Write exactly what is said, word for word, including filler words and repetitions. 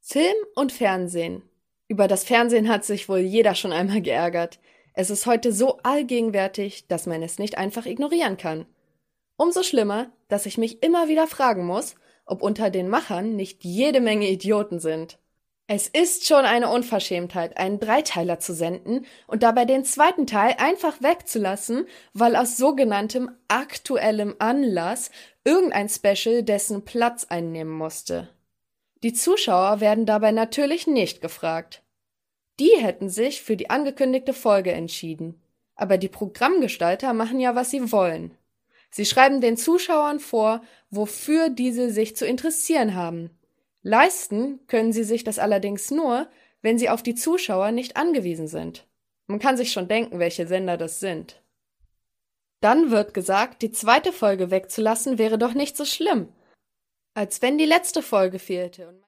Film und Fernsehen. Über das Fernsehen hat sich wohl jeder schon einmal geärgert. Es ist heute so allgegenwärtig, dass man es nicht einfach ignorieren kann. Umso schlimmer, dass ich mich immer wieder fragen muss, ob unter den Machern nicht jede Menge Idioten sind. Es ist schon eine Unverschämtheit, einen Dreiteiler zu senden und dabei den zweiten Teil einfach wegzulassen, weil aus sogenanntem aktuellem Anlass irgendein Special dessen Platz einnehmen musste. Die Zuschauer werden dabei natürlich nicht gefragt. Die hätten sich für die angekündigte Folge entschieden. Aber die Programmgestalter machen ja, was sie wollen. Sie schreiben den Zuschauern vor, wofür diese sich zu interessieren haben. Leisten können sie sich das allerdings nur, wenn sie auf die Zuschauer nicht angewiesen sind. Man kann sich schon denken, welche Sender das sind. Dann wird gesagt, die zweite Folge wegzulassen wäre doch nicht so schlimm, als wenn die letzte Folge fehlte.